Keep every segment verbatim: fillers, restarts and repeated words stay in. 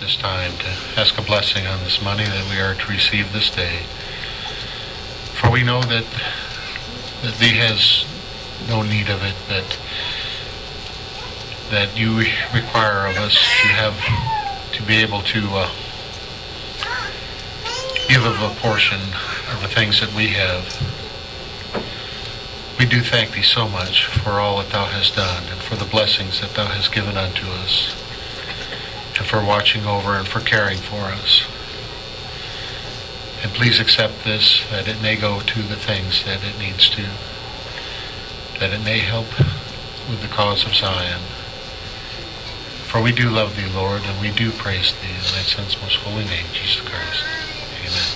this time to ask a blessing on this money that we are to receive this day. For we know that, that Thee has no need of it, that, that you require of us to have, to be able to uh, give of a portion of the things that we have. We do thank Thee so much for all that Thou hast done and for the blessings that Thou hast given unto us and for watching over and for caring for us. And please accept this, that it may go to the things that it needs to, that it may help with the cause of Zion. For we do love Thee, Lord, and we do praise Thee in Thy Son's most holy name, Jesus Christ. Amen.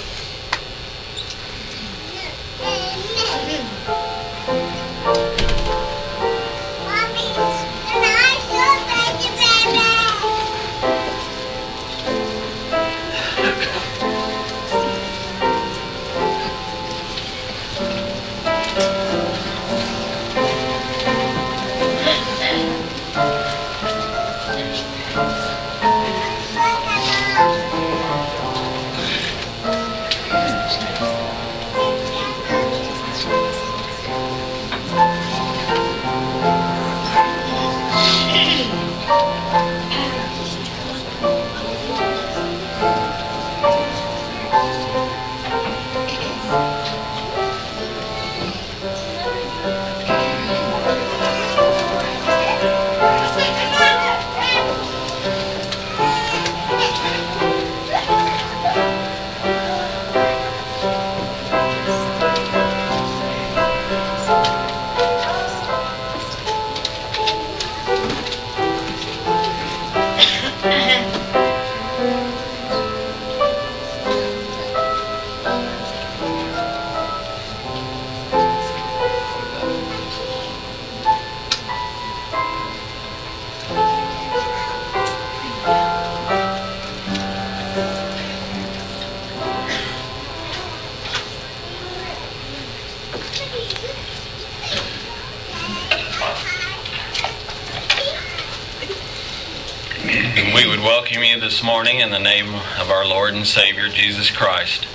We would welcome you this morning in the name of our Lord and Savior, Jesus Christ.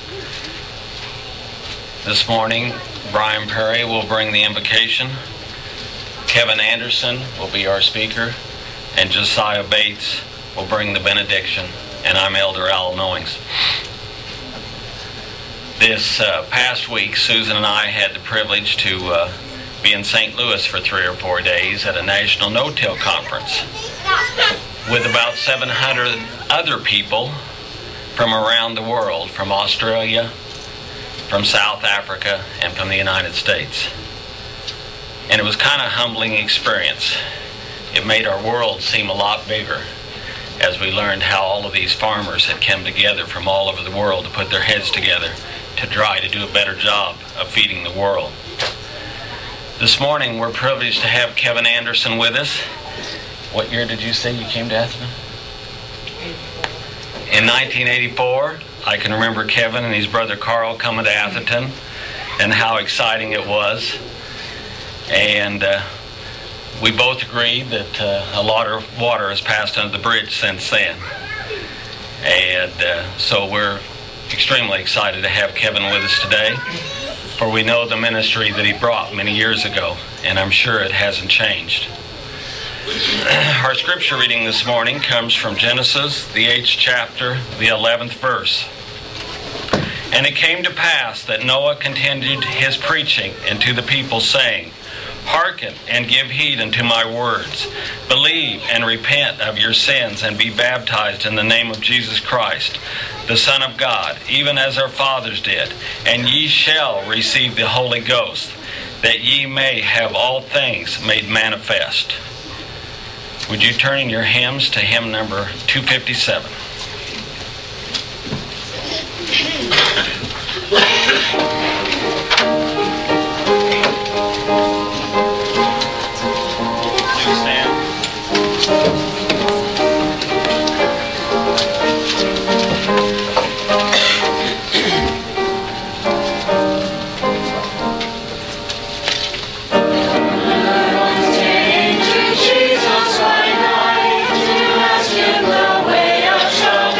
This morning, Brian Perry will bring the invocation. Kevin Anderson will be our speaker. And Josiah Bates will bring the benediction. And I'm Elder Al Knowings. This uh, past week, Susan and I had the privilege to uh, be in Saint Louis for three or four days at a National No-Till Conference with about seven hundred other people from around the world, from Australia, from South Africa, and from the United States. And it was kind of a humbling experience. It made our world seem a lot bigger as we learned how all of these farmers had come together from all over the world to put their heads together to try to do a better job of feeding the world. This morning we're privileged to have Kevin Anderson with us. What year did you say you came to Atherton? In nineteen eighty-four, I can remember Kevin and his brother Carl coming to Atherton and how exciting it was. And uh, we both agreed that uh, a lot of water has passed under the bridge since then. And uh, so we're extremely excited to have Kevin with us today, for we know the ministry that he brought many years ago, and I'm sure it hasn't changed. Our scripture reading this morning comes from Genesis, the eighth chapter, the eleventh verse. And it came to pass that Noah continued his preaching unto the people, saying, Hearken and give heed unto my words. Believe and repent of your sins and be baptized in the name of Jesus Christ, the Son of God, even as our fathers did. And ye shall receive the Holy Ghost, that ye may have all things made manifest. Would you turn in your hymns to hymn number two fifty-seven? Jesus, why not? To ask him the way of salvation.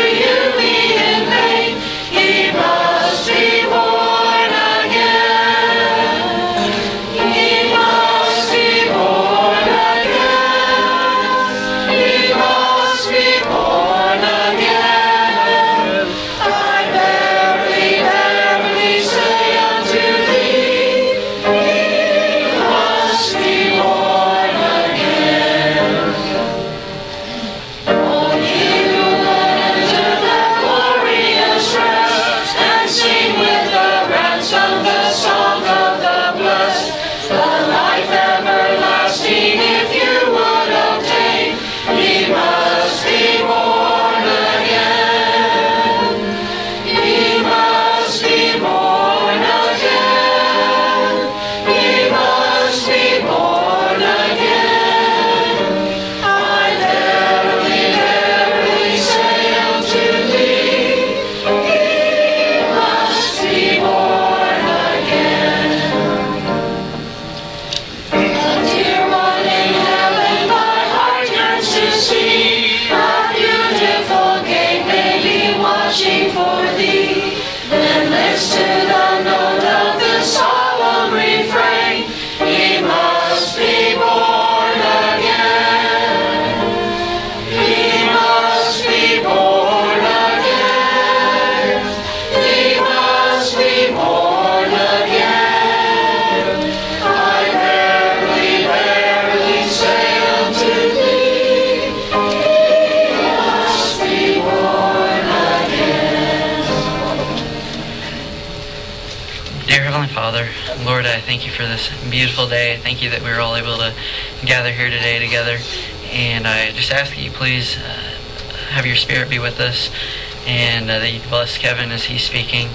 Father, Lord, I thank you for this beautiful day. I thank you that we were all able to gather here today together. And I just ask that you please uh, have your Spirit be with us, and uh, that you bless Kevin as he's speaking,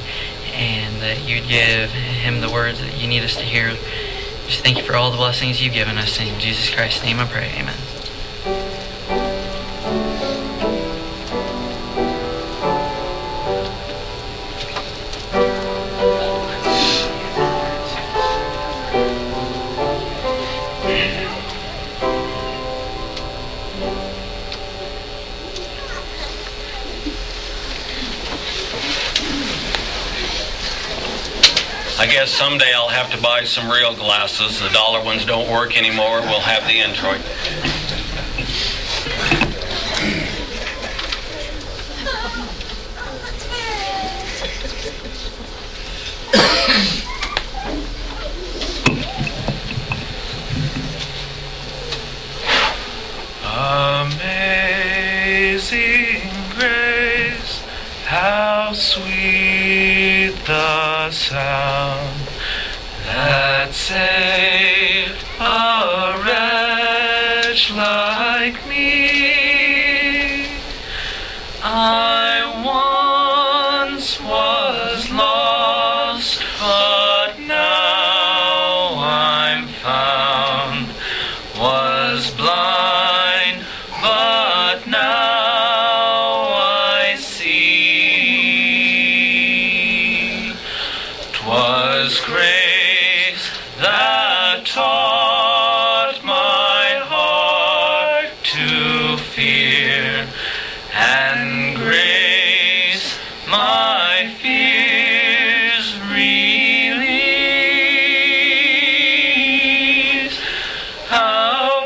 and that you'd give him the words that you need us to hear. Just thank you for all the blessings you've given us. In Jesus Christ's name I pray. Amen. I guess someday I'll have to buy some real glasses. The dollar ones don't work anymore. We'll have the Introit. Amazing grace, how sweet the sound that saved a wretch like me. I once was lost, but now I'm found. Was blind, but now I see. 'Twas grace that taught my heart to fear, and grace my fears relieves. How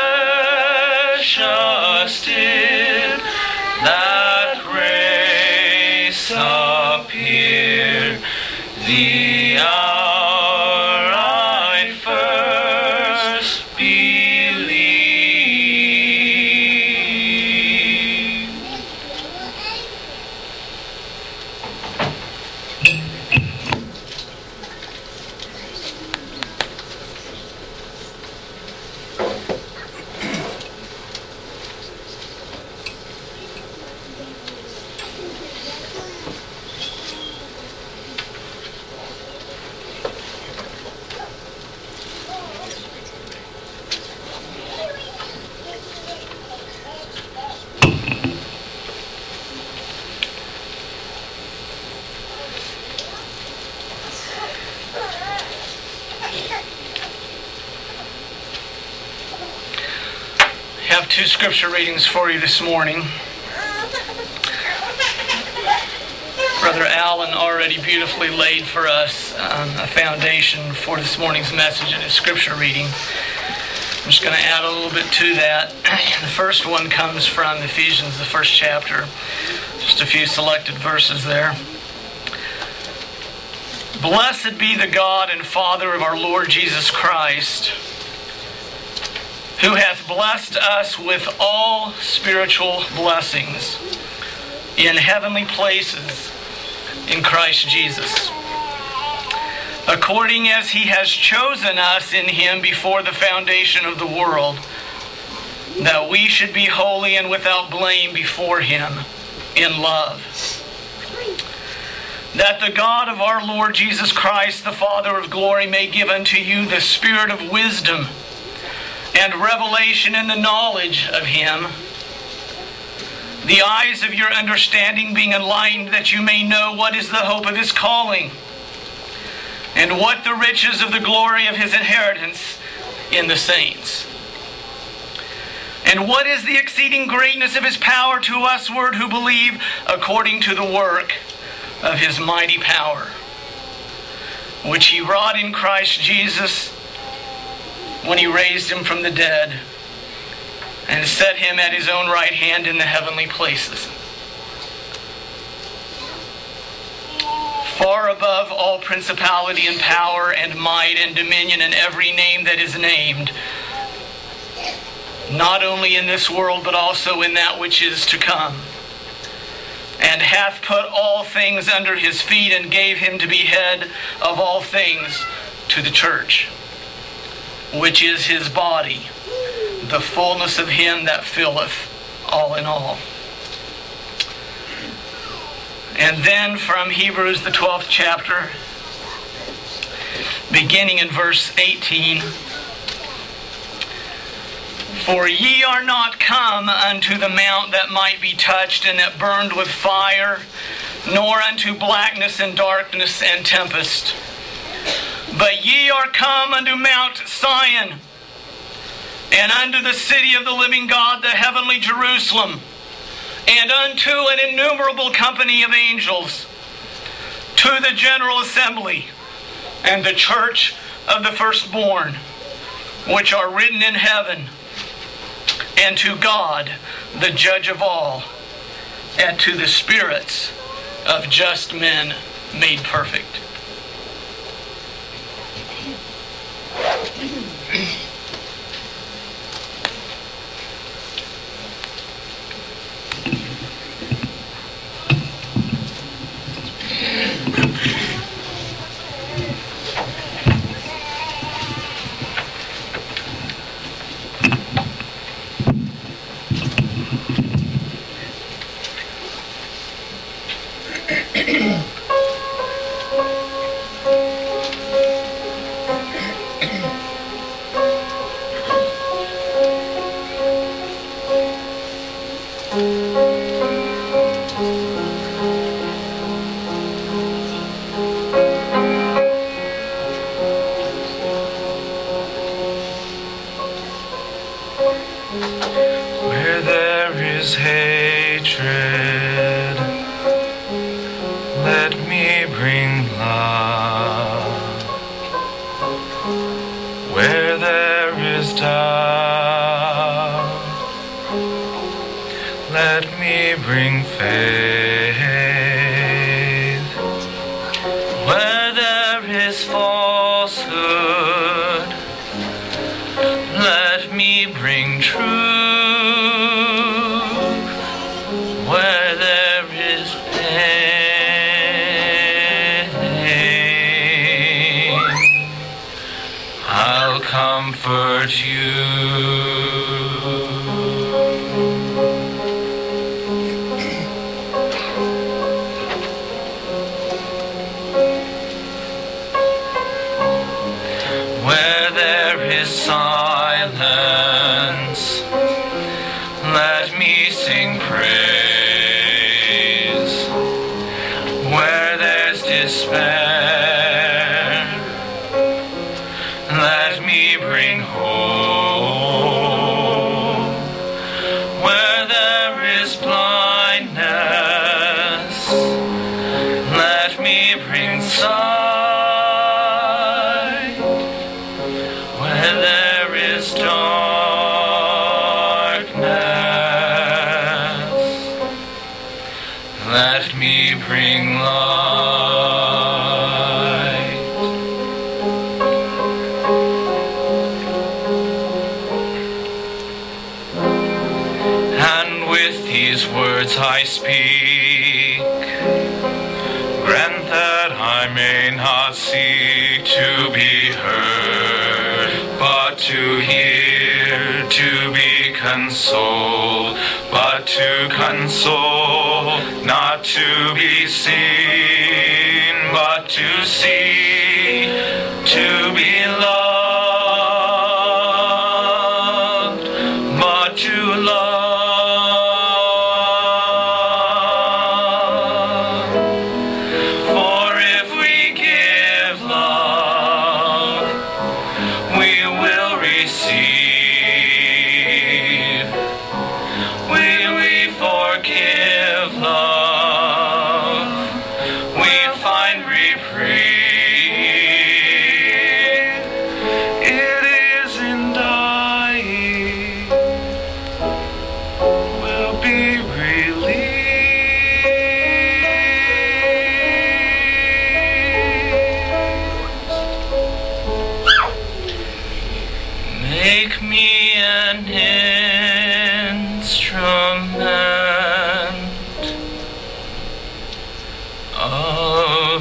precious did that grace appear, the hour I first believed. I have two scripture readings for you this morning. Alan already beautifully laid for us um, a foundation for this morning's message and its scripture reading. I'm just going to add a little bit to that. The first one comes from Ephesians, the first chapter. Just a few selected verses there. Blessed be the God and Father of our Lord Jesus Christ, who hath blessed us with all spiritual blessings in heavenly places in Christ Jesus, according as he has chosen us in him before the foundation of the world, that we should be holy and without blame before him in love. That the God of our Lord Jesus Christ, the Father of glory, may give unto you the spirit of wisdom and revelation in the knowledge of him, the eyes of your understanding being enlightened, that you may know what is the hope of his calling, and what the riches of the glory of his inheritance in the saints, and what is the exceeding greatness of his power to usward who believe, according to the work of his mighty power, which he wrought in Christ Jesus when he raised him from the dead and set him at his own right hand in the heavenly places, far above all principality and power and might and dominion and every name that is named, not only in this world but also in that which is to come, and hath put all things under his feet, and gave him to be head of all things to the church, which is his body, the fullness of him that filleth all in all. And then from Hebrews, the twelfth chapter, beginning in verse eighteen, for ye are not come unto the mount that might be touched, and that burned with fire, nor unto blackness and darkness and tempest. But ye are come unto Mount Sion, and unto the city of the living God, the heavenly Jerusalem, and unto an innumerable company of angels, to the general assembly, and the church of the firstborn, which are written in heaven, and to God, the judge of all, and to the spirits of just men made perfect. Where there is hatred, let me bring love. Where there is doubt, let me bring faith. Where there is falsehood, let me bring truth. Where there is pain, I'll comfort you. Where there is silence, let me sing praise. Where there's despair, let me bring hope. Where there is blindness, let let me bring light. And with these words I speak, grant that I may not seek to be heard, but to hear, to be consoled, but to console, not to be seen, but to see, to be loved, but to love. For if we give love, we will receive. When we forgive love, we find reprieve. It is in dying will be released. Make me an instrument of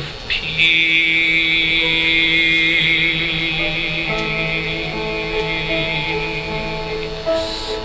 peace.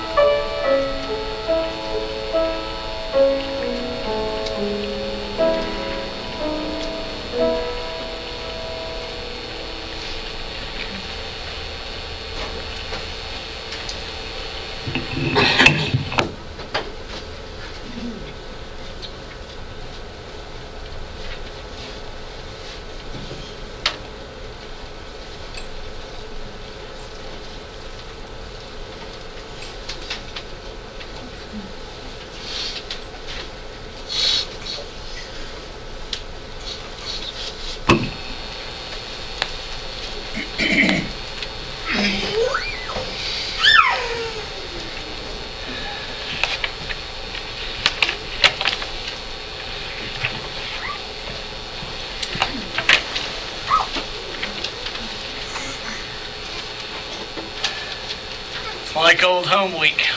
Like old home week.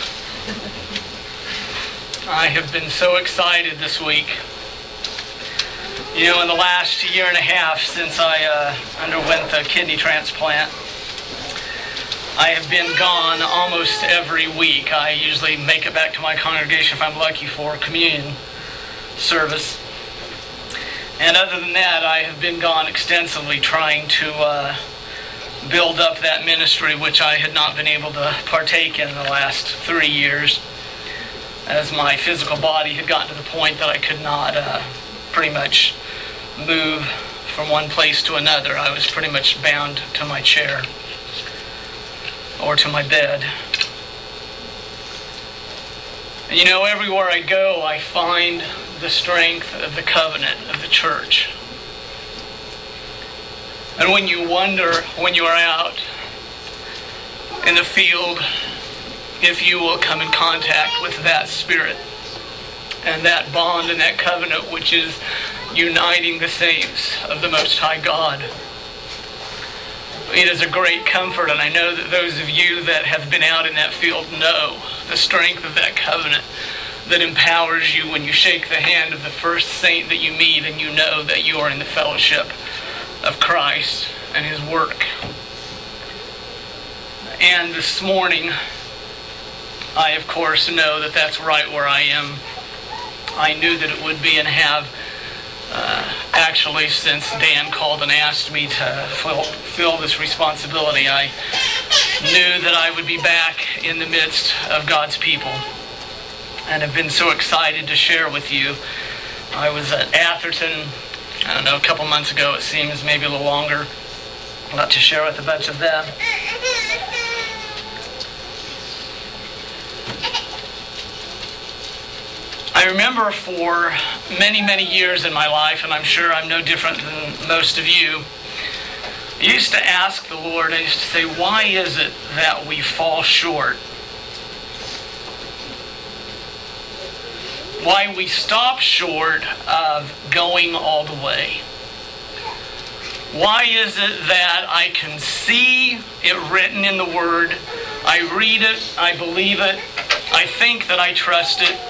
I have been so excited this week. You know, in the last year and a half since I uh, underwent the kidney transplant, I have been gone almost every week. I usually make it back to my congregation if I'm lucky for communion service. And other than that, I have been gone extensively trying to uh, build up that ministry which I had not been able to partake in the last three years, as my physical body had gotten to the point that I could not uh, pretty much move from one place to another. I was pretty much bound to my chair or to my bed. And you know, everywhere I go, I find the strength of the covenant of the church. And when you wonder, when you are out in the field, if you will come in contact with that spirit and that bond and that covenant which is uniting the saints of the Most High God, it is a great comfort, and I know that those of you that have been out in that field know the strength of that covenant that empowers you when you shake the hand of the first saint that you meet and you know that you are in the fellowship of Christ and His work. And this morning, I of course know that that's right where I am. I knew that it would be, and have uh, actually since Dan called and asked me to fill, fill this responsibility, I knew that I would be back in the midst of God's people, and have been so excited to share with you. I was at Atherton, I don't know, a couple months ago, it seems, maybe a little longer. I'd like to share with a bunch of them. I remember for many, many years in my life, and I'm sure I'm no different than most of you, I used to ask the Lord, I used to say, why is it that we fall short? why we stop short of going all the way. Why is it that I can see it written in the Word, I read it, I believe it, I think that I trust it,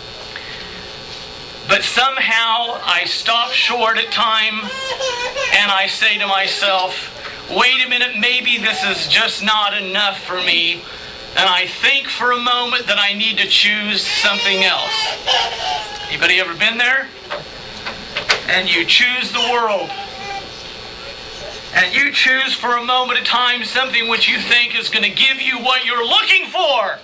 but somehow I stop short at time and I say to myself, wait a minute, maybe this is just not enough for me, and I think for a moment that I need to choose something else. Anybody ever been there? And you choose the world. And you choose for a moment of time something which you think is going to give you what you're looking for.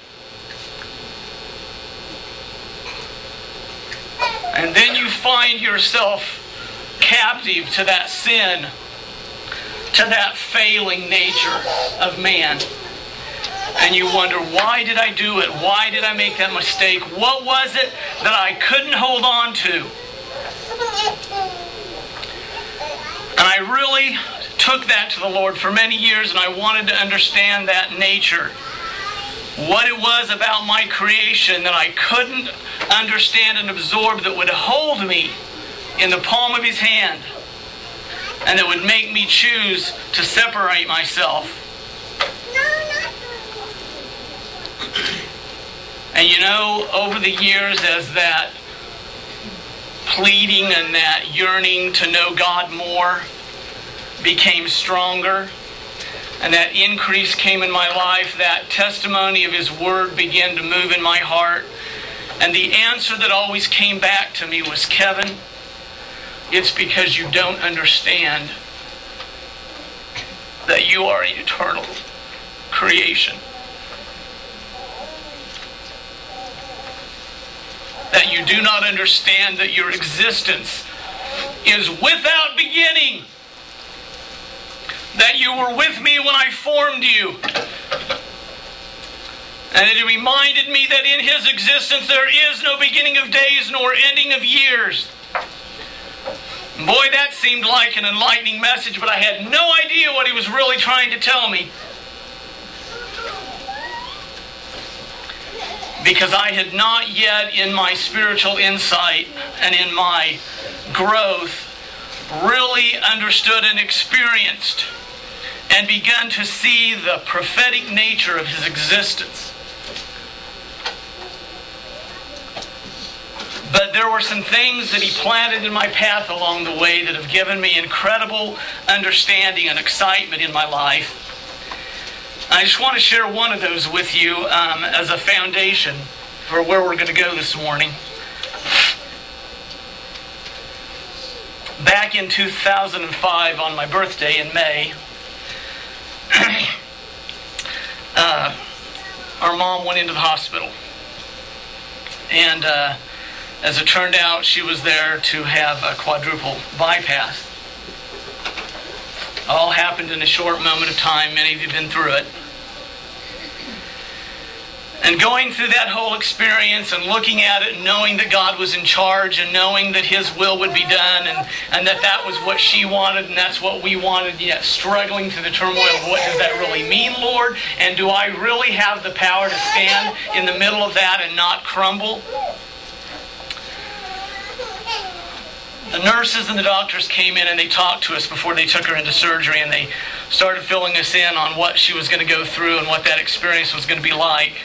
And then you find yourself captive to that sin, to that failing nature of man. And you wonder, why did I do it? Why did I make that mistake? What was it that I couldn't hold on to? And I really took that to the Lord for many years, and I wanted to understand that nature. What it was about my creation that I couldn't understand and absorb that would hold me in the palm of His hand and that would make me choose to separate myself. And you know, over the years, as that pleading and that yearning to know God more became stronger, and that increase came in my life, that testimony of His Word began to move in my heart. And the answer that always came back to me was, Kevin, it's because you don't understand that you are an eternal creation. That you do not understand that your existence is without beginning. That you were with me when I formed you. And it reminded me that in His existence there is no beginning of days nor ending of years. Boy, that seemed like an enlightening message, but I had no idea what He was really trying to tell me. Because I had not yet, in my spiritual insight and in my growth, really understood and experienced and begun to see the prophetic nature of His existence. But there were some things that He planted in my path along the way that have given me incredible understanding and excitement in my life. I just want to share one of those with you um, as a foundation for where we're going to go this morning. Back in two thousand five, on my birthday in May, uh, our mom went into the hospital. And uh, as it turned out, she was there to have a quadruple bypass. All happened in a short moment of time. Many of you have been through it. And going through that whole experience and looking at it and knowing that God was in charge and knowing that His will would be done and, and that that was what she wanted and that's what we wanted, yet struggling through the turmoil of what does that really mean, Lord? And do I really have the power to stand in the middle of that and not crumble? The nurses and the doctors came in and they talked to us before they took her into surgery, and they started filling us in on what she was going to go through and what that experience was going to be like.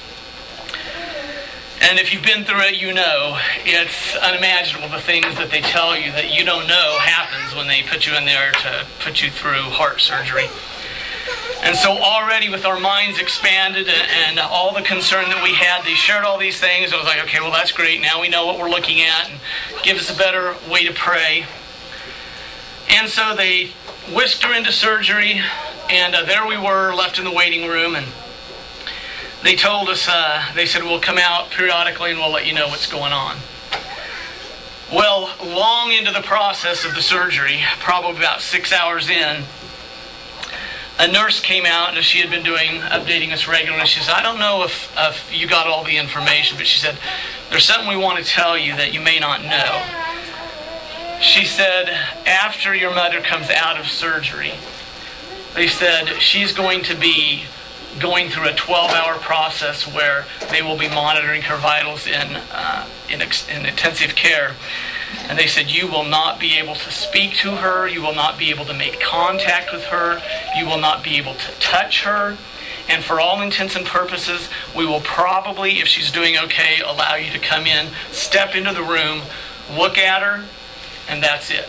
And if you've been through it, you know it's unimaginable the things that they tell you that you don't know happens when they put you in there to put you through heart surgery. And so already with our minds expanded and all the concern that we had, they shared all these things. I was like, okay, well, that's great. Now we know what we're looking at, and give us a better way to pray. And so they whisked her into surgery, and uh, there we were, left in the waiting room, and they told us, uh, they said, we'll come out periodically and we'll let you know what's going on. Well, long into the process of the surgery, probably about six hours in, a nurse came out, and she had been doing, updating us regularly. She said, I don't know if, if you got all the information, but she said, there's something we want to tell you that you may not know. She said, after your mother comes out of surgery, they said, she's going to be going through a twelve-hour process where they will be monitoring her vitals in, uh, in, ex- in intensive care. And they said, you will not be able to speak to her, you will not be able to make contact with her, you will not be able to touch her, and for all intents and purposes, we will probably, if she's doing okay, allow you to come in, step into the room, look at her, and that's it.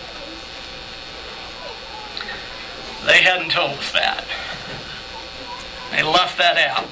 They hadn't told us that. They left that out.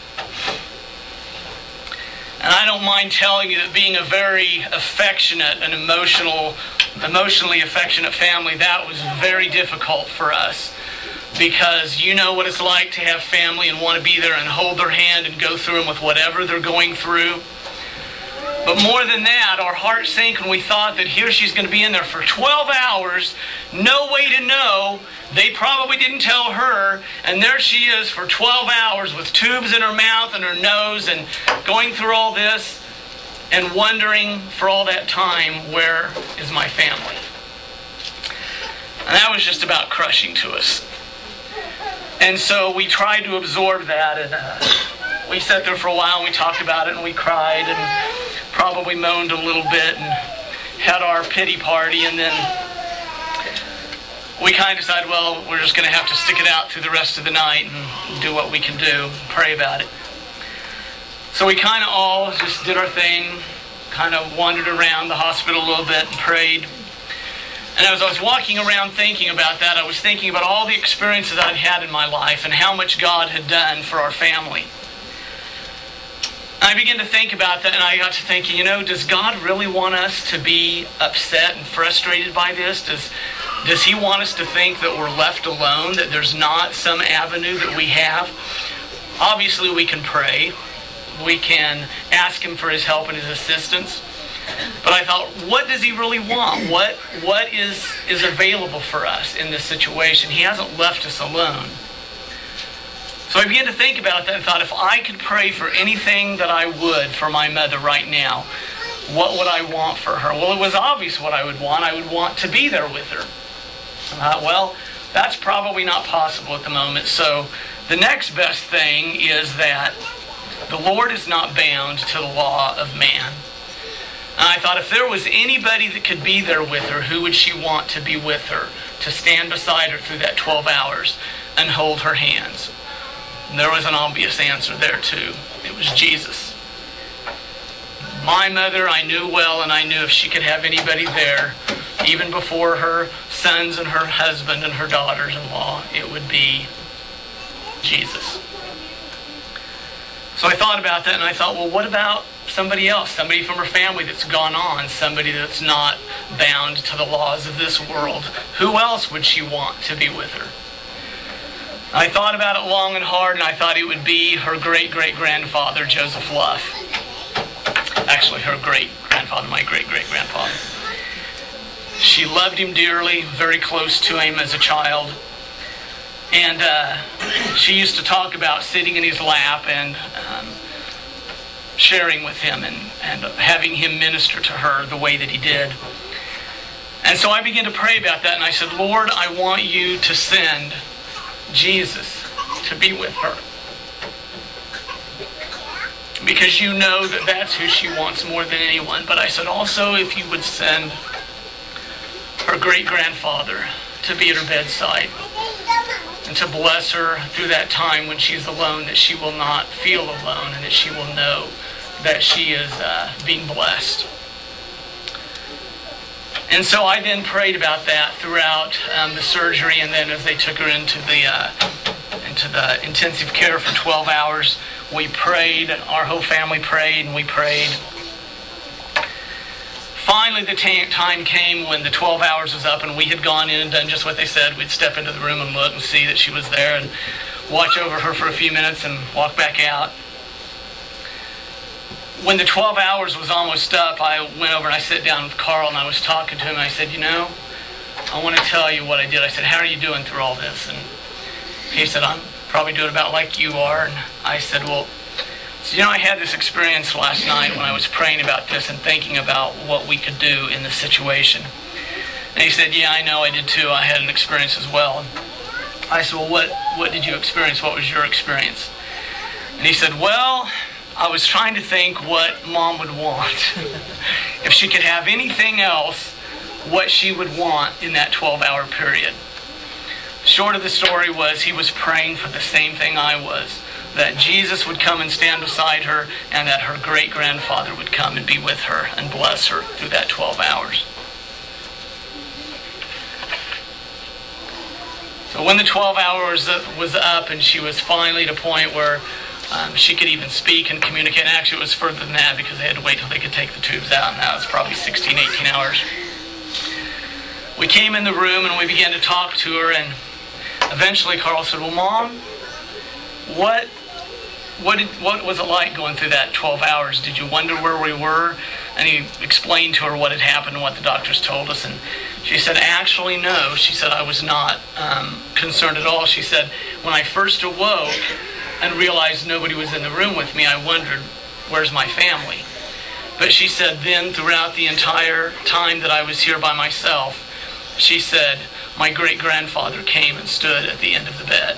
And I don't mind telling you that being a very affectionate and emotional, emotionally affectionate family, that was very difficult for us. Because you know what it's like to have family and want to be there and hold their hand and go through them with whatever they're going through. But more than that, our heart sank when we thought that here she's going to be in there for twelve hours, no way to know. They probably didn't tell her, and there she is for twelve hours with tubes in her mouth and her nose and going through all this and wondering for all that time, where is my family? And that was just about crushing to us. And so we tried to absorb that, and uh, we sat there for a while and we talked about it and we cried and probably moaned a little bit and had our pity party, and then we kind of decided, well, we're just going to have to stick it out through the rest of the night and do what we can do, pray about it. So we kind of all just did our thing, kind of wandered around the hospital a little bit and prayed. And as I was walking around thinking about that, I was thinking about all the experiences I'd had in my life and how much God had done for our family. And I began to think about that, and I got to thinking, you know, does God really want us to be upset and frustrated by this? Does Does He want us to think that we're left alone, that there's not some avenue that we have? Obviously, we can pray. We can ask Him for His help and His assistance. But I thought, what does He really want? What What is, is available for us in this situation? He hasn't left us alone. So I began to think about that and thought, if I could pray for anything that I would for my mother right now, what would I want for her? Well, it was obvious what I would want. I would want to be there with her. Uh, well, that's probably not possible at the moment. So the next best thing is that the Lord is not bound to the law of man. And I thought, if there was anybody that could be there with her, who would she want to be with her, to stand beside her through that twelve hours and hold her hands? And there was an obvious answer there too. It was Jesus. My mother I knew well, and I knew if she could have anybody there, even before her sons and her husband and her daughters-in-law, it would be Jesus. So I thought about that, and I thought, well, what about somebody else? Somebody from her family that's gone on, somebody that's not bound to the laws of this world. Who else would she want to be with her? I thought about it long and hard, and I thought it would be her great-great-grandfather, Joseph Luff. Actually, her great-grandfather, my great-great-grandfather. She loved him dearly, very close to him as a child. And uh, she used to talk about sitting in his lap and um, sharing with him and, and having him minister to her the way that he did. And so I began to pray about that, and I said, Lord, I want you to send Jesus to be with her. Because you know that that's who she wants more than anyone. But I said, also, if you would send her great-grandfather to be at her bedside and to bless her through that time when she's alone, that she will not feel alone and that she will know that she is uh, being blessed. And so I then prayed about that throughout um, the surgery, and then as they took her into the uh, into the intensive care for twelve hours, we prayed, our whole family prayed, and we prayed. Finally, the t- time came when the twelve hours was up, and we had gone in and done just what they said. We'd step into the room and look and see that she was there and watch over her for a few minutes and walk back out. When the twelve hours was almost up, I went over and I sat down with Carl, and I was talking to him, and I said, you know, I want to tell you what I did. I said, how are you doing through all this? And he said, I'm probably doing about like you are. And I said, well, so, you know, I had this experience last night when I was praying about this and thinking about what we could do in this situation. And he said, yeah, I know, I did too. I had an experience as well. And I said, well, what, what did you experience? What was your experience? And he said, well, I was trying to think what Mom would want. If she could have anything else, what she would want in that twelve-hour period. Short of the story was he was praying for the same thing I was, that Jesus would come and stand beside her, and that her great-grandfather would come and be with her and bless her through that twelve hours. So when the twelve hours was up and she was finally at a point where um, she could even speak and communicate, and actually it was further than that because they had to wait till they could take the tubes out, and that was probably sixteen, eighteen hours. We came in the room and we began to talk to her, and eventually Carl said, well, Mom, what what did, what was it like going through that twelve hours? Did you wonder where we were? And he explained to her what had happened and what the doctors told us. And she said, actually, no. She said, I was not um, concerned at all. She said, when I first awoke and realized nobody was in the room with me, I wondered, where's my family? But she said, then throughout the entire time that I was here by myself, she said, my great-grandfather came and stood at the end of the bed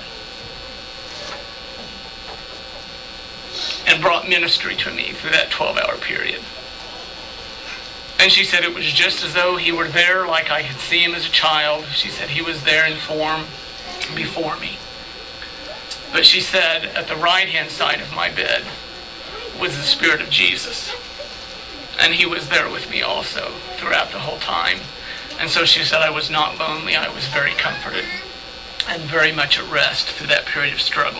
and brought ministry to me through that twelve-hour period. And she said it was just as though he were there like I could see him as a child. She said he was there in form before me. But she said at the right-hand side of my bed was the Spirit of Jesus. And he was there with me also throughout the whole time. And so she said I was not lonely. I was very comforted and very much at rest through that period of struggle.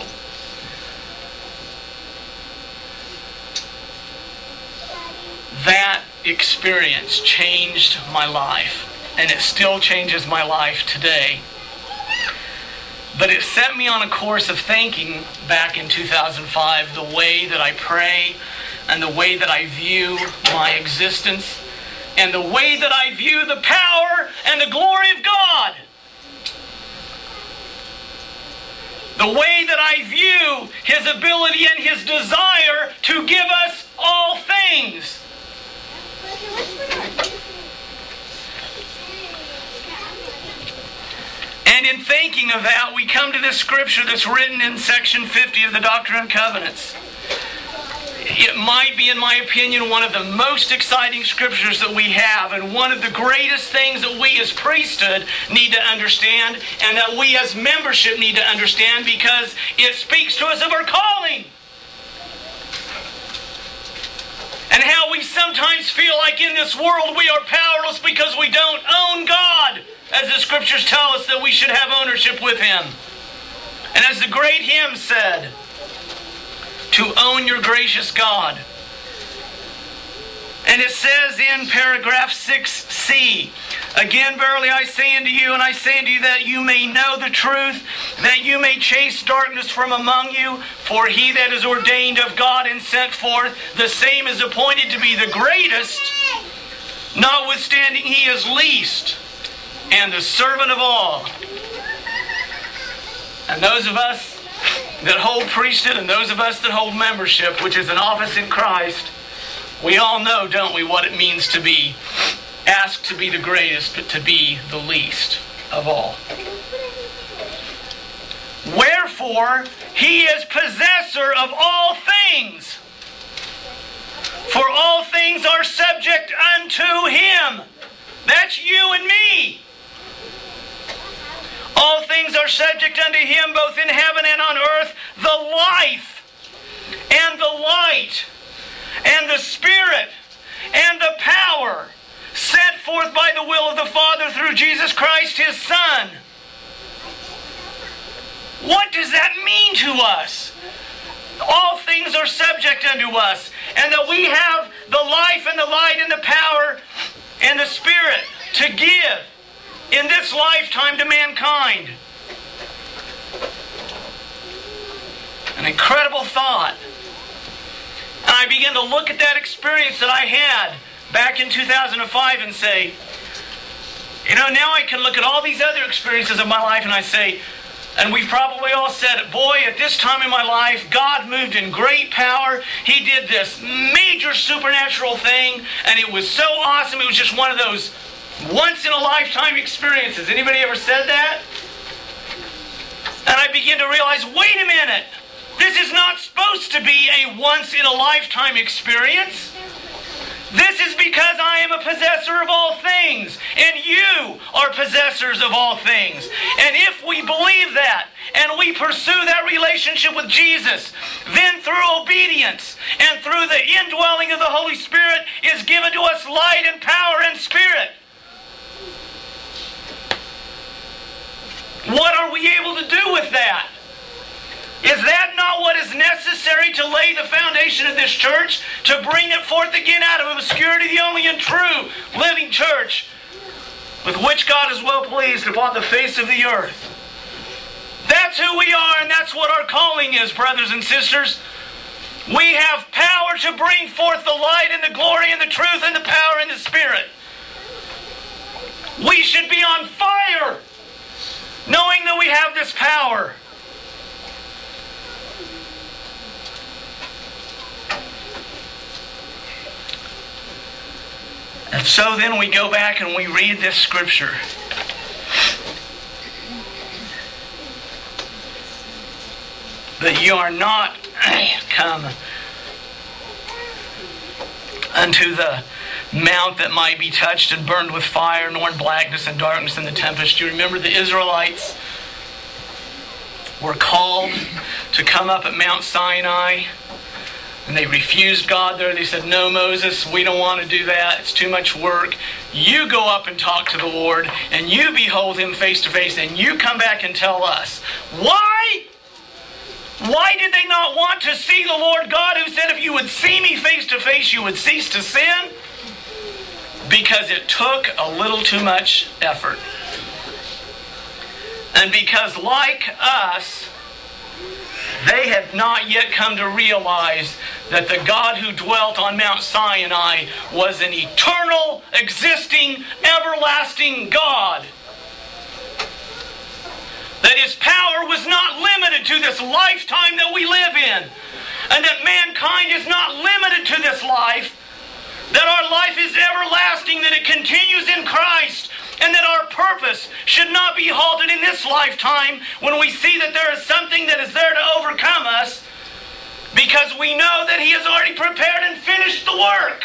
That experience changed my life, and it still changes my life today. But it set me on a course of thinking back in two thousand five, the way that I pray and the way that I view my existence and the way that I view the power and the glory of God. The way that I view His ability and His desire to give us all things. And in thinking of that, we come to this scripture that's written in section fifty of the Doctrine and Covenants. It might be, in my opinion, one of the most exciting scriptures that we have, and one of the greatest things that we as priesthood need to understand, and that we as membership need to understand, because it speaks to us of our calling. And how we sometimes feel like in this world we are powerless because we don't own God, as the scriptures tell us that we should have ownership with Him. And as the great hymn said, to own your gracious God. And it says in paragraph six C, again, verily I say unto you, and I say unto you that you may know the truth, that you may chase darkness from among you, for he that is ordained of God and sent forth, the same is appointed to be the greatest, notwithstanding he is least, and the servant of all. And those of us that hold priesthood and those of us that hold membership, which is an office in Christ, we all know, don't we, what it means to be asked to be the greatest, but to be the least of all. Wherefore, he is possessor of all things. For all things are subject unto him. That's you and me. All things are subject unto him, both in heaven and on earth, the life and the light and the Spirit and the power set forth by the will of the Father through Jesus Christ His Son. What does that mean to us? All things are subject unto us, and that we have the life and the light and the power and the Spirit to give in this lifetime to mankind. An incredible thought. And I began to look at that experience that I had back in two thousand five and say, you know, now I can look at all these other experiences of my life and I say, and we've probably all said it, boy, at this time in my life, God moved in great power. He did this major supernatural thing, and it was so awesome. It was just one of those once-in-a-lifetime experiences. Anybody ever said that? And I began to realize, wait a minute. This is not supposed to be a once-in-a-lifetime experience. This is because I am a possessor of all things, and you are possessors of all things. And if we believe that, and we pursue that relationship with Jesus, then through obedience and through the indwelling of the Holy Spirit is given to us light and power and spirit. What are we able to do with that? Is that not what is necessary to lay the foundation of this church? To bring it forth again out of obscurity, the only and true living church with which God is well pleased upon the face of the earth. That's who we are, and that's what our calling is, brothers and sisters. We have power to bring forth the light and the glory and the truth and the power and the Spirit. We should be on fire, knowing that we have this power. And so then we go back and we read this scripture. That you are not come unto the mount that might be touched and burned with fire, nor in blackness and darkness and the tempest. You remember the Israelites were called to come up at Mount Sinai. And they refused God there. They said, no, Moses, we don't want to do that. It's too much work. You go up and talk to the Lord, and you behold Him face to face, and you come back and tell us. Why? Why did they not want to see the Lord God, who said, if you would see me face to face, you would cease to sin? Because it took a little too much effort. And because, like us, they had not yet come to realize that the God who dwelt on Mount Sinai was an eternal, existing, everlasting God. That His power was not limited to this lifetime that we live in. And that mankind is not limited to this life. That our life is everlasting, that it continues in Christ. And that our purpose should not be halted in this lifetime when we see that there is something that is there to overcome us, because we know that He has already prepared and finished the work.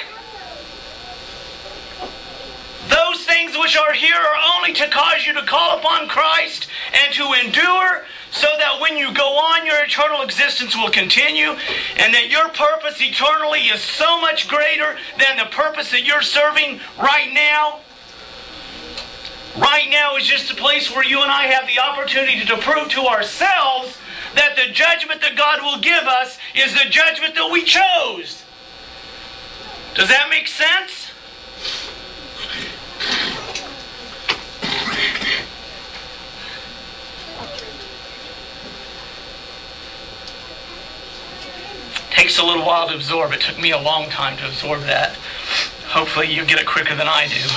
Those things which are here are only to cause you to call upon Christ and to endure, so that when you go on, your eternal existence will continue, and that your purpose eternally is so much greater than the purpose that you're serving right now. Right now is just a place where you and I have the opportunity to prove to ourselves that the judgment that God will give us is the judgment that we chose. Does that make sense? Takes a little while to absorb. It took me a long time to absorb that. Hopefully you get it quicker than I do.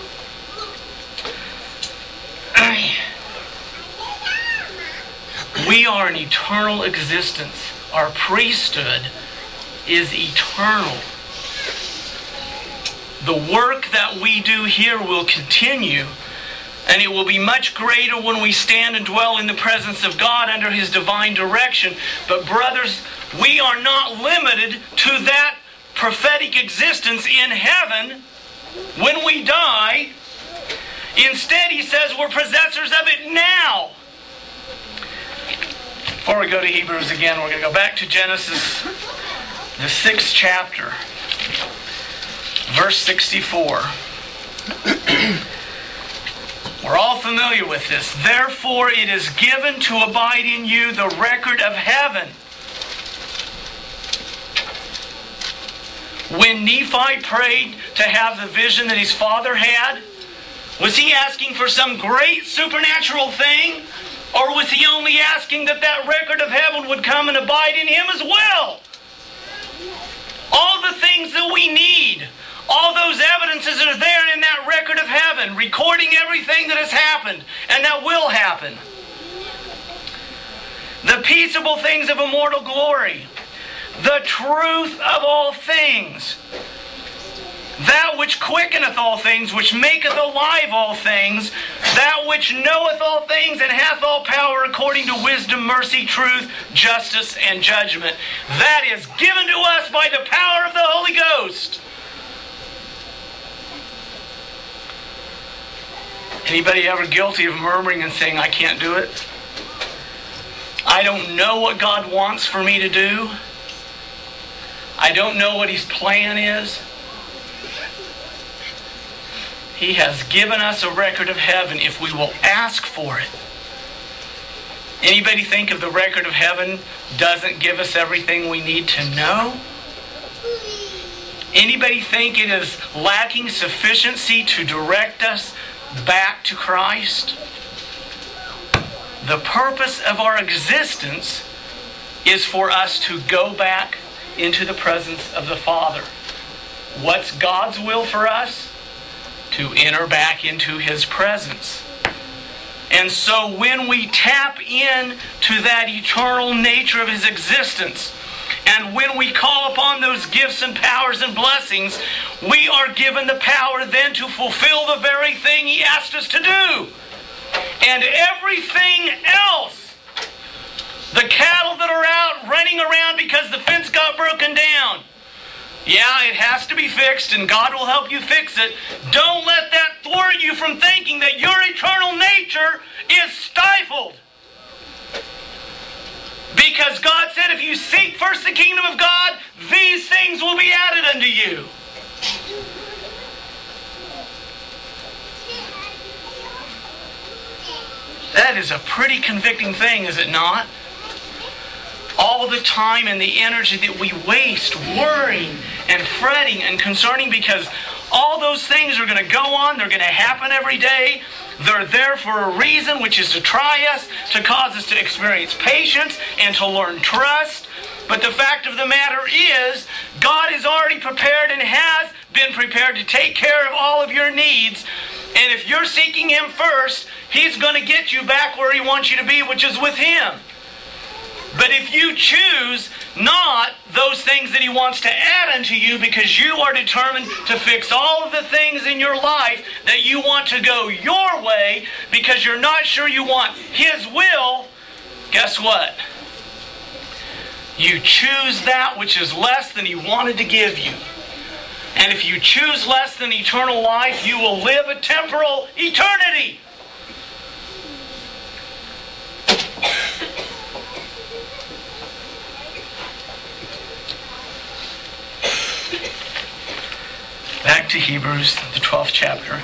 We are an eternal existence. Our priesthood is eternal. The work that we do here will continue, and it will be much greater when we stand and dwell in the presence of God under His divine direction. But brothers, we are not limited to that prophetic existence in heaven when we die. Instead, He says we're possessors of it now. Before we go to Hebrews again, we're going to go back to Genesis, the sixth chapter, verse sixty-four. We're all familiar with this. Therefore, it is given to abide in you the record of heaven. When Nephi prayed to have the vision that his father had, was he asking for some great supernatural thing? Or was he only asking that that record of heaven would come and abide in him as well? All the things that we need, all those evidences are there in that record of heaven, recording everything that has happened and that will happen. The peaceable things of immortal glory, the truth of all things. that which quickeneth all things, which maketh alive all things, that which knoweth all things, and hath all power, according to wisdom, mercy, truth, justice, and judgment. That is given to us by the power of the Holy Ghost. Anybody ever guilty of murmuring and saying, I can't do it? I don't know what God wants for me to do. I don't know what His plan is. He has given us a record of heaven if we will ask for it. Anybody think if the record of heaven doesn't give us everything we need to know? Anybody think it is lacking sufficiency to direct us back to Christ? The purpose of our existence is for us to go back into the presence of the Father. What's God's will for us? To enter back into His presence. And so when we tap in to that eternal nature of His existence, and when we call upon those gifts and powers and blessings, we are given the power then to fulfill the very thing He asked us to do. And everything else, the cattle that are out running around because the fence got broken down, yeah, it has to be fixed, and God will help you fix it. Don't let that thwart you from thinking that your eternal nature is stifled. Because God said, if you seek first the kingdom of God, these things will be added unto you. That is a pretty convicting thing, is it not? All the time and the energy that we waste worrying and fretting and concerning, because all those things are going to go on. They're going to happen every day. They're there for a reason, which is to try us, to cause us to experience patience and to learn trust. But the fact of the matter is, God is already prepared and has been prepared to take care of all of your needs. And if you're seeking Him first, He's going to get you back where He wants you to be, which is with Him. But if you choose not those things that He wants to add unto you, because you are determined to fix all of the things in your life that you want to go your way, because you're not sure you want His will, guess what? You choose that which is less than He wanted to give you. And if you choose less than eternal life, you will live a temporal eternity. Back to Hebrews, the twelfth chapter.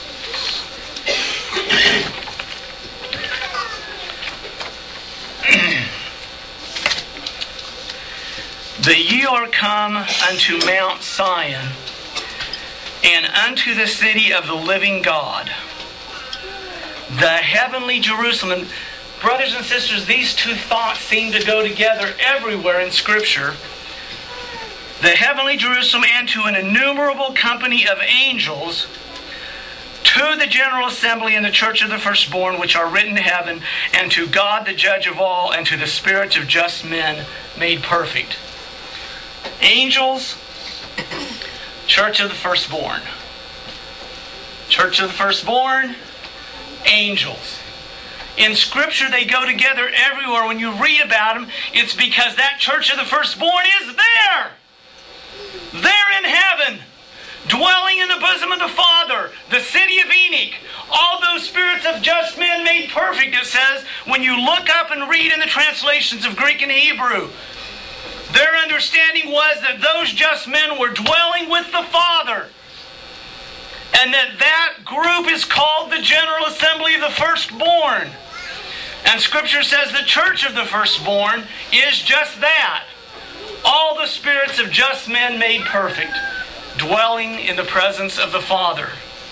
The ye are come unto Mount Sion, and unto the city of the living God, the heavenly Jerusalem. Brothers and sisters, these two thoughts seem to go together everywhere in Scripture. The heavenly Jerusalem, and to an innumerable company of angels, to the general assembly and the church of the firstborn, which are written in heaven, and to God the judge of all, and to the spirits of just men made perfect. Angels, church of the firstborn. Church of the firstborn, angels. In Scripture, they go together everywhere. When you read about them, it's because that church of the firstborn is there. There in heaven, dwelling in the bosom of the Father, the city of Enoch, all those spirits of just men made perfect, it says, when you look up and read in the translations of Greek and Hebrew. Their understanding was that those just men were dwelling with the Father, and that that group is called the General Assembly of the Firstborn. And Scripture says the church of the firstborn is just that. All the spirits of just men made perfect, dwelling in the presence of the Father.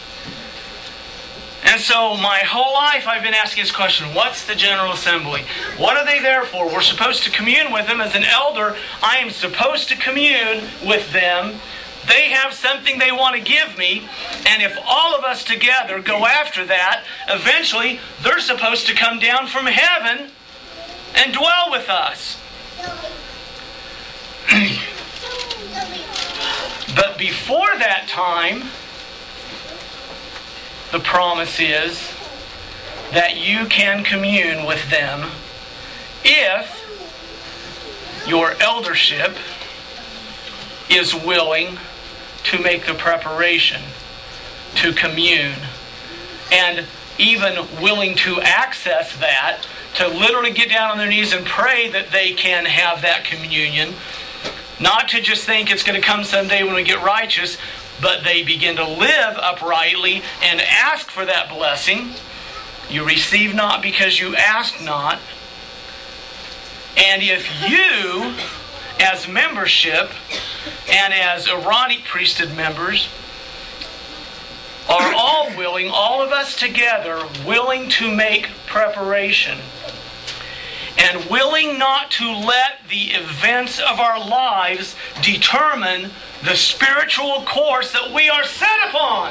And so my whole life I've been asking this question, what's the General Assembly? What are they there for? We're supposed to commune with them. As an elder, I am supposed to commune with them. They have something they want to give me, and if all of us together go after that, eventually they're supposed to come down from heaven and dwell with us. But before before that time, the promise is that you can commune with them if your eldership is willing to make the preparation to commune, and even willing to access that, to literally get down on their knees and pray that they can have that communion. Not to just think it's going to come someday when we get righteous, but they begin to live uprightly and ask for that blessing. You receive not because you ask not. And if you, as membership and as Aaronic priesthood members, are all willing, all of us together, willing to make preparation, and willing not to let the events of our lives determine the spiritual course that we are set upon.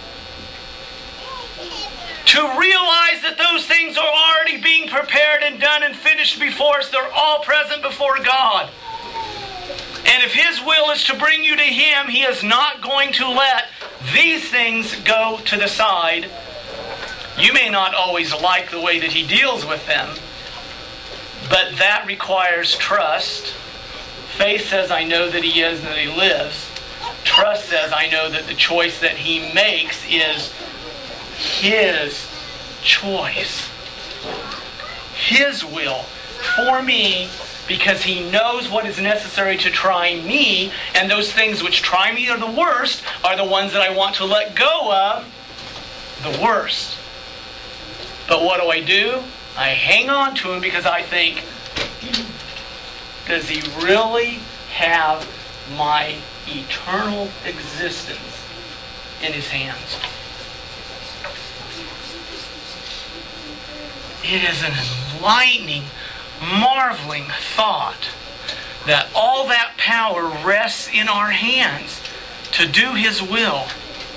To realize that those things are already being prepared and done and finished before us. They're all present before God. And if His will is to bring you to Him, He is not going to let these things go to the side. You may not always like the way that He deals with them, but that requires trust. Faith says, I know that He is and that He lives. Trust says, I know that the choice that He makes is His choice. His will for me, because He knows what is necessary to try me, and those things which try me are the worst are the ones that I want to let go of the worst. But what do I do? I hang on to Him because I think, does He really have my eternal existence in His hands? It is an enlightening, marveling thought that all that power rests in our hands to do His will.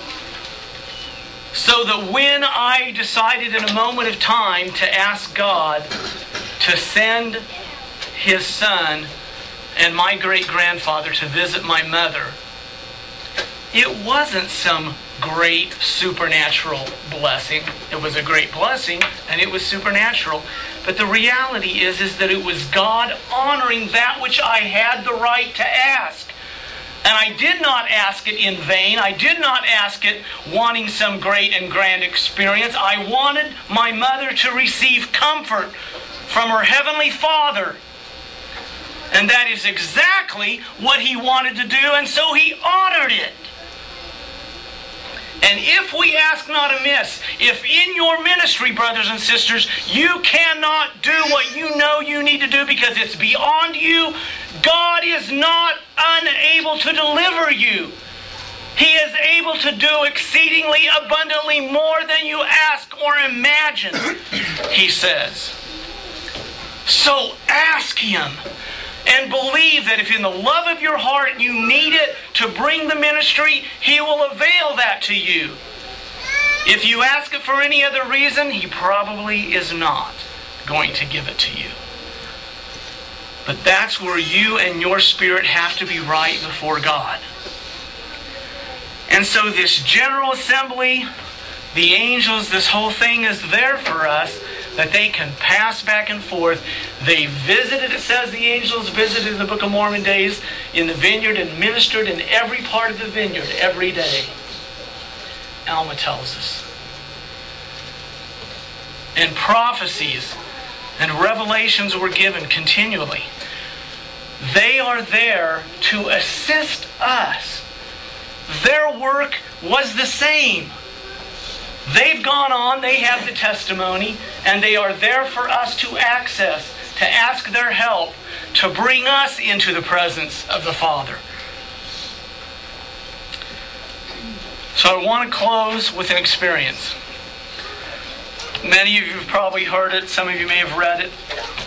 So that when I decided in a moment of time to ask God to send His Son and my great-grandfather to visit my mother, it wasn't some great supernatural blessing. It was a great blessing, and it was supernatural. But the reality is, is that it was God honoring that which I had the right to ask. And I did not ask it in vain. I did not ask it wanting some great and grand experience. I wanted my mother to receive comfort from her Heavenly Father. And that is exactly what He wanted to do, and so He honored it. And if we ask not amiss, if in your ministry, brothers and sisters, you cannot do what you know you need to do because it's beyond you, God is not unable to deliver you. He is able to do exceedingly abundantly more than you ask or imagine, He says. So ask Him. And believe that if in the love of your heart you need it to bring the ministry, He will avail that to you. If you ask it for any other reason, He probably is not going to give it to you. But that's where you and your spirit have to be right before God. And so this General Assembly, the angels, this whole thing is there for us, that they can pass back and forth. They visited, it says the angels visited in the Book of Mormon days in the vineyard and ministered in every part of the vineyard every day. Alma tells us. And prophecies and revelations were given continually. They are there to assist us. Their work was the same. They've gone on, they have the testimony, and they are there for us to access, to ask their help, to bring us into the presence of the Father. So I want to close with an experience. Many of you have probably heard it, some of you may have read it.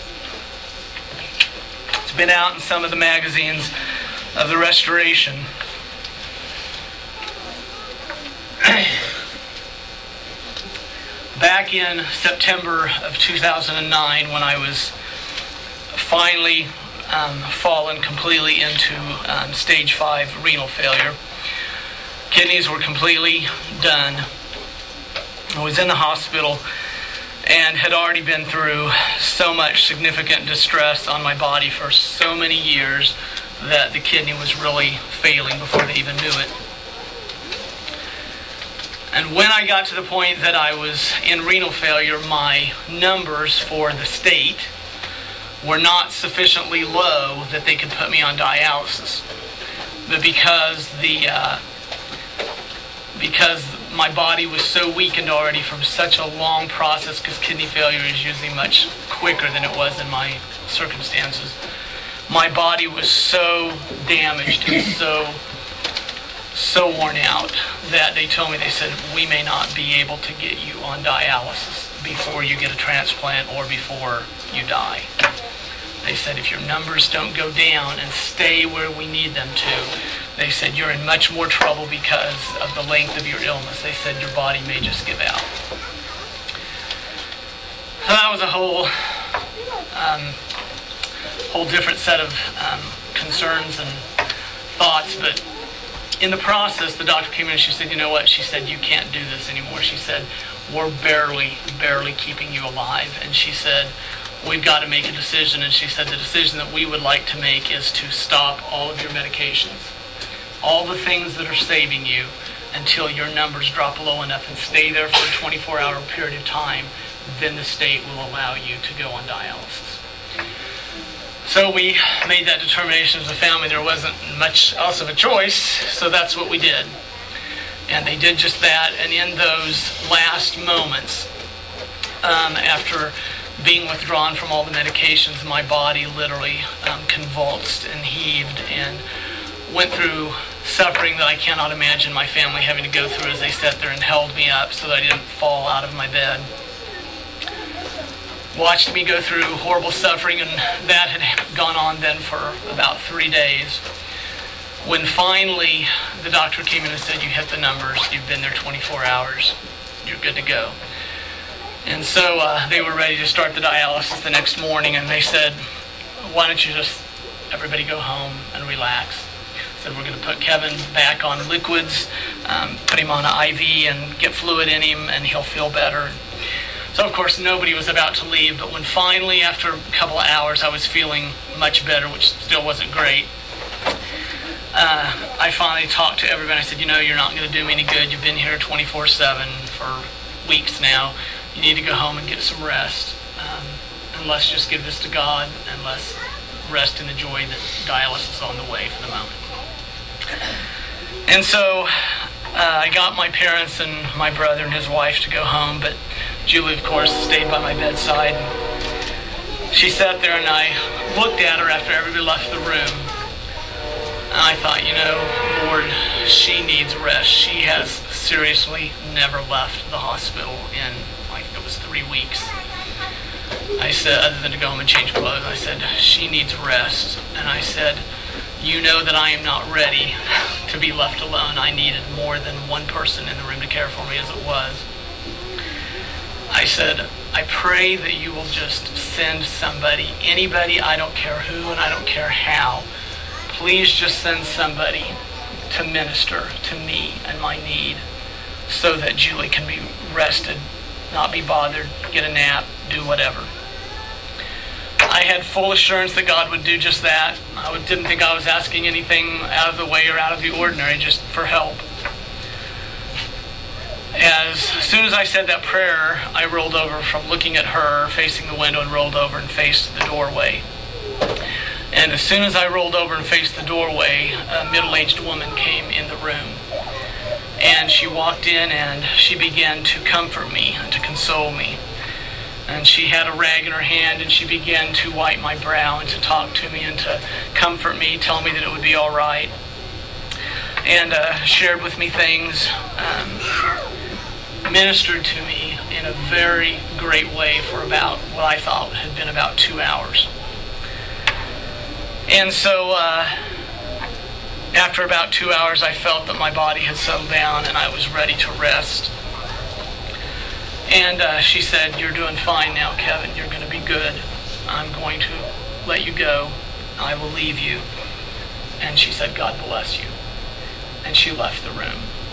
It's been out in some of the magazines of the Restoration. Back in September of two thousand nine, when I was finally um, fallen completely into um, stage five renal failure, Kidneys were completely done. I was in the hospital and had already been through so much significant distress on my body for so many years that the kidney was really failing before they even knew it. And when I got to the point that I was in renal failure, my numbers for the state were not sufficiently low that they could put me on dialysis. But because the uh, because my body was so weakened already from such a long process, because kidney failure is usually much quicker than it was in my circumstances, my body was so damaged and so so worn out that they told me, they said, we may not be able to get you on dialysis before you get a transplant or before you die. They said, if your numbers don't go down and stay where we need them to, they said, you're in much more trouble because of the length of your illness. They said, your body may just give out. So that was a whole, um, whole different set of um, concerns and thoughts, but in the process, the doctor came in and she said, you know what? She said, you can't do this anymore. She said, we're barely, barely keeping you alive. And she said, we've got to make a decision. And she said, the decision that we would like to make is to stop all of your medications, all the things that are saving you, until your numbers drop low enough and stay there for a twenty-four hour period of time. Then the state will allow you to go on dialysis. So we made that determination as a family. There wasn't much else of a choice, so that's what we did. And they did just that. And in those last moments, um, after being withdrawn from all the medications, my body literally um, convulsed and heaved and went through suffering that I cannot imagine my family having to go through as they sat there and held me up so that I didn't fall out of my bed. Watched me go through horrible suffering, and that had gone on then for about three days. When finally the doctor came in and said, you hit the numbers, you've been there twenty-four hours, you're good to go. And so uh, they were ready to start the dialysis the next morning, and they said, why don't you just, everybody go home and relax. Said, we're going to put Kevin back on liquids, um, put him on an I V and get fluid in him, and he'll feel better. So, of course, nobody was about to leave, but when finally, after a couple of hours, I was feeling much better, which still wasn't great, uh, I finally talked to everybody. I said, you know, you're not going to do me any good. You've been here twenty-four seven for weeks now. You need to go home and get some rest. Um, and let's just give this to God, and let's rest in the joy that dialysis is on the way for the moment. And so uh, I got my parents and my brother and his wife to go home, but Julie, of course, stayed by my bedside. She sat there, and I looked at her after everybody left the room. And I thought, you know, Lord, she needs rest. She has seriously never left the hospital in, like, it was three weeks. I said, other than to go home and change clothes, I said, she needs rest. And I said, you know that I am not ready to be left alone. I needed more than one person in the room to care for me as it was. I said, I pray that you will just send somebody, anybody, I don't care who and I don't care how. Please just send somebody to minister to me and my need so that Julie can be rested, not be bothered, get a nap, do whatever. I had full assurance that God would do just that. I didn't think I was asking anything out of the way or out of the ordinary, just for help. As soon as I said that prayer, I rolled over from looking at her, facing the window, and rolled over and faced the doorway. And as soon as I rolled over and faced the doorway, a middle-aged woman came in the room. And she walked in and she began to comfort me and to console me. And she had a rag in her hand, and she began to wipe my brow and to talk to me and to comfort me, tell me that it would be all right. And uh, shared with me things, um, ministered to me in a very great way for about what I thought had been about two hours. And so uh, after about two hours, I felt that my body had settled down and I was ready to rest. And uh, she said, you're doing fine now, Kevin. You're going to be good. I'm going to let you go. I will leave you. And she said, God bless you. And she left the room.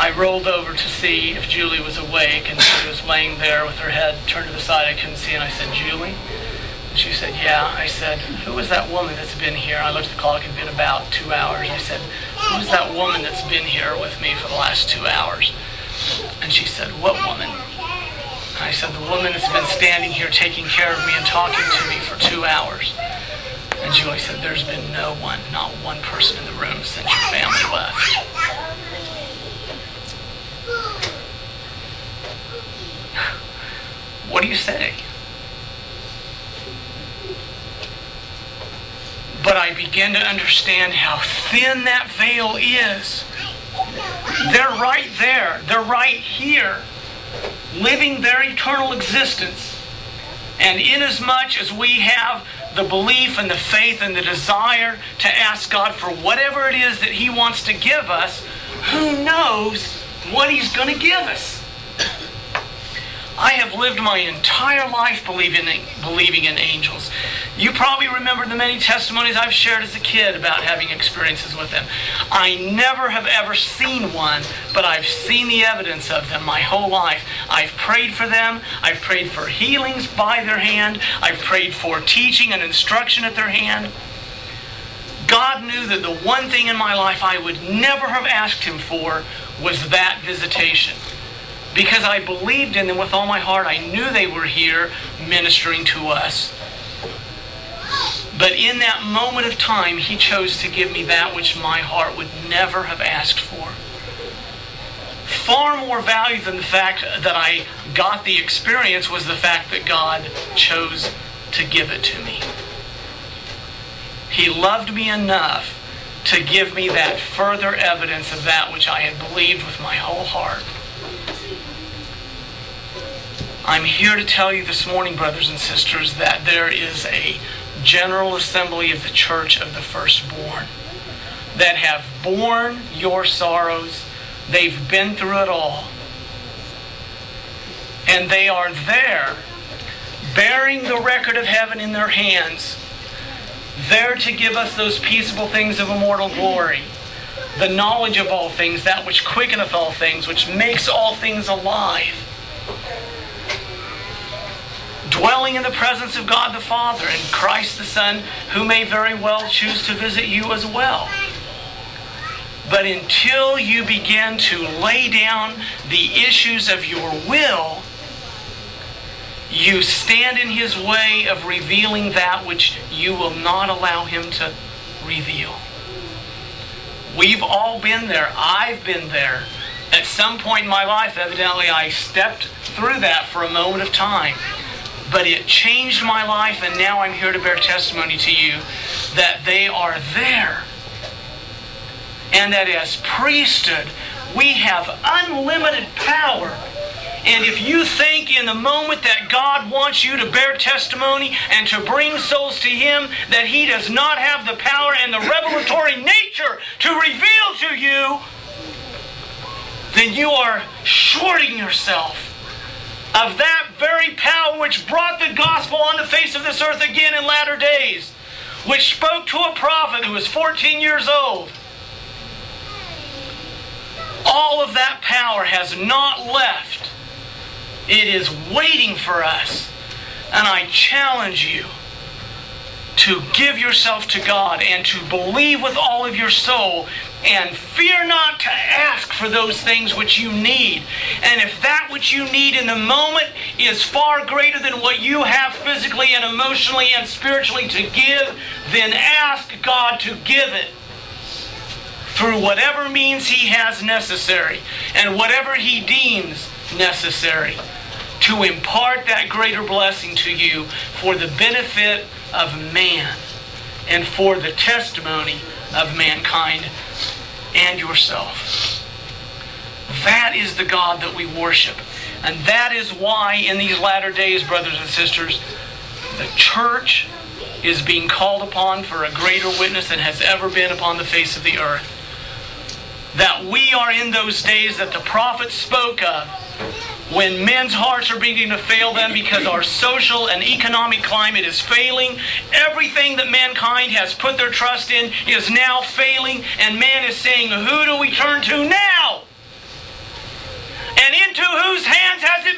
I rolled over to see if Julie was awake, and she was laying there with her head turned to the side. I couldn't see, and I said, "Julie?" And she said, "Yeah." I said, "Who is that woman that's been here?" I looked at the clock. It had been about two hours. I said, "Who is that woman that's been here with me for the last two hours?" And she said, "What woman?" And I said, "The woman that's been standing here taking care of me and talking to me for two hours. And Julie said, "There's been no one, not one person in the room since your family left." What do you say? But I begin to understand how thin that veil is. They're right there. They're right here, living their eternal existence. And inasmuch as we have the belief and the faith and the desire to ask God for whatever it is that He wants to give us, who knows what He's going to give us? I have lived my entire life believing in, believing in angels. You probably remember the many testimonies I've shared as a kid about having experiences with them. I never have ever seen one, but I've seen the evidence of them my whole life. I've prayed for them. I've prayed for healings by their hand. I've prayed for teaching and instruction at their hand. God knew that the one thing in my life I would never have asked Him for was that visitation. Because I believed in them with all my heart. I knew they were here ministering to us. But in that moment of time, He chose to give me that which my heart would never have asked for. Far more value than the fact that I got the experience was the fact that God chose to give it to me. He loved me enough to give me that further evidence of that which I had believed with my whole heart. I'm here to tell you this morning, brothers and sisters, that there is a General Assembly of the Church of the Firstborn that have borne your sorrows. They've been through it all. And they are there, bearing the record of heaven in their hands, there to give us those peaceable things of immortal glory, the knowledge of all things, that which quickeneth all things, which makes all things alive, dwelling in the presence of God the Father and Christ the Son, who may very well choose to visit you as well. But until you begin to lay down the issues of your will, you stand in His way of revealing that which you will not allow Him to reveal. We've all been there. I've been there. At some point in my life, evidently, I stepped through that for a moment of time. But it changed my life, and now I'm here to bear testimony to you that they are there. And that as priesthood, we have unlimited power. And if you think in the moment that God wants you to bear testimony and to bring souls to Him, that He does not have the power and the revelatory nature to reveal to you, then you are shorting yourself of that very power which brought the gospel on the face of this earth again in latter days, which spoke to a prophet who was fourteen years old. All of that power has not left. It is waiting for us. And I challenge you to give yourself to God and to believe with all of your soul, and fear not to ask for those things which you need. And if that which you need in the moment is far greater than what you have physically and emotionally and spiritually to give, then ask God to give it through whatever means He has necessary and whatever He deems necessary to impart that greater blessing to you for the benefit of man and for the testimony of mankind and yourself. That is the God that we worship. And that is why in these latter days, brothers and sisters, the church is being called upon for a greater witness than has ever been upon the face of the earth. That we are in those days that the prophets spoke of, when men's hearts are beginning to fail them because our social and economic climate is failing. Everything that mankind has put their trust in is now failing, and man is saying, who do we turn to now?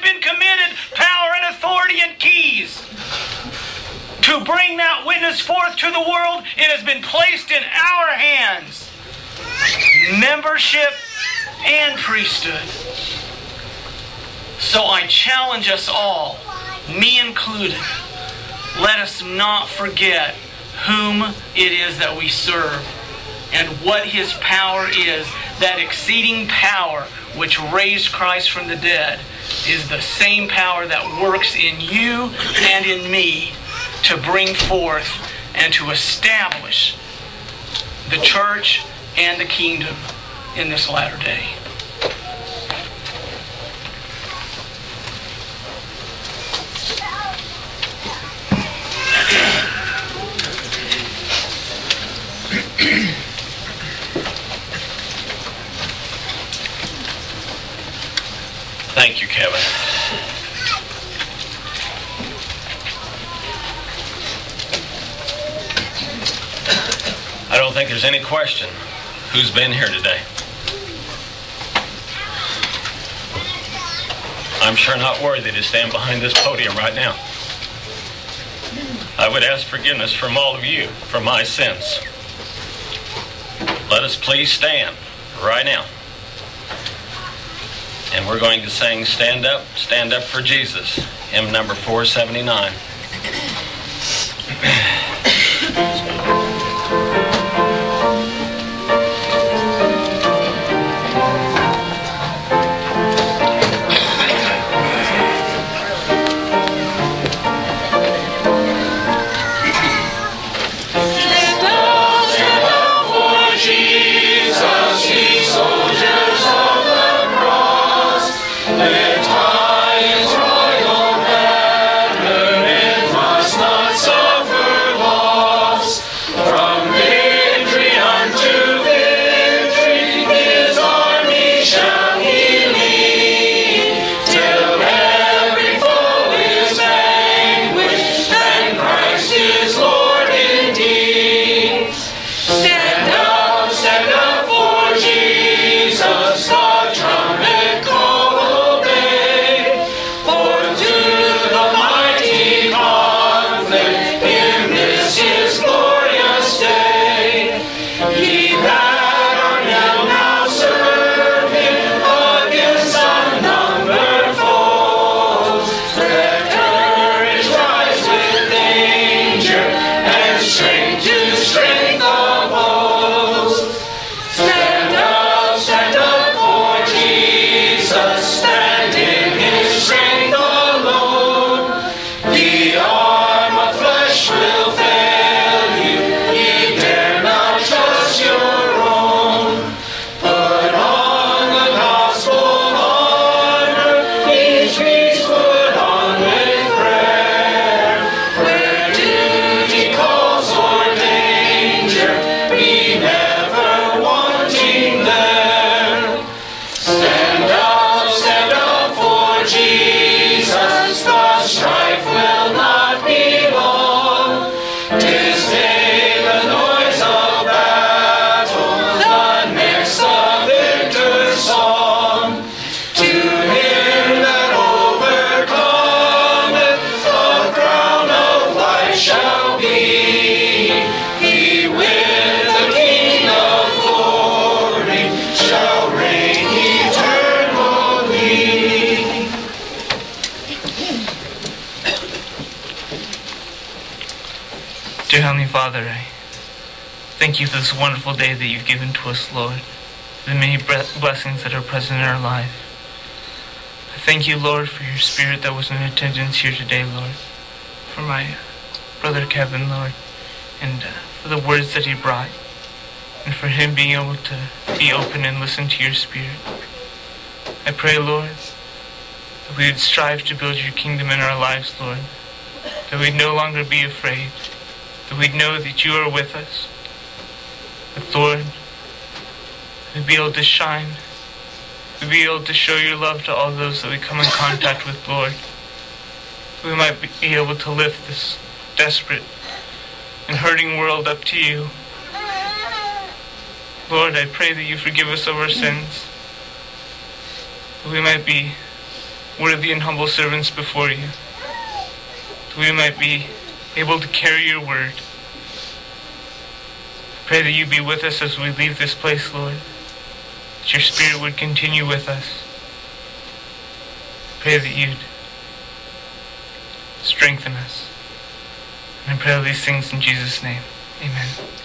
been committed power and authority and keys to bring that witness forth to the world. It has been placed in our hands. Membership and priesthood. So I challenge us all, me included, let us not forget whom it is that we serve and what His power is. That exceeding power which raised Christ from the dead is the same power that works in you and in me to bring forth and to establish the church and the kingdom in this latter day. Thank you, Kevin. I don't think there's any question who's been here today. I'm sure not worthy to stand behind this podium right now. I would ask forgiveness from all of you for my sins. Let us please stand right now. And we're going to sing Stand Up, Stand Up for Jesus, hymn number four seventy-nine. Dear Heavenly Father, I thank you for this wonderful day that you've given to us, Lord, the many blessings that are present in our life. I thank you, Lord, for your Spirit that was in attendance here today, Lord, for my brother Kevin, Lord, and uh, for the words that he brought, and for him being able to be open and listen to your Spirit. I pray, Lord, that we would strive to build your kingdom in our lives, Lord, that we'd no longer be afraid, that we'd know that you are with us, that, Lord, we'd be able to shine, we'd be able to show your love to all those that we come in contact with, Lord. We might be able to lift this desperate and hurting world up to you. Lord, I pray that you forgive us of our sins, that we might be worthy and humble servants before you, that we might be able to carry your word. Pray that you be with us as we leave this place, Lord, that your Spirit would continue with us. Pray that you'd strengthen us. And I pray all these things in Jesus' name. Amen.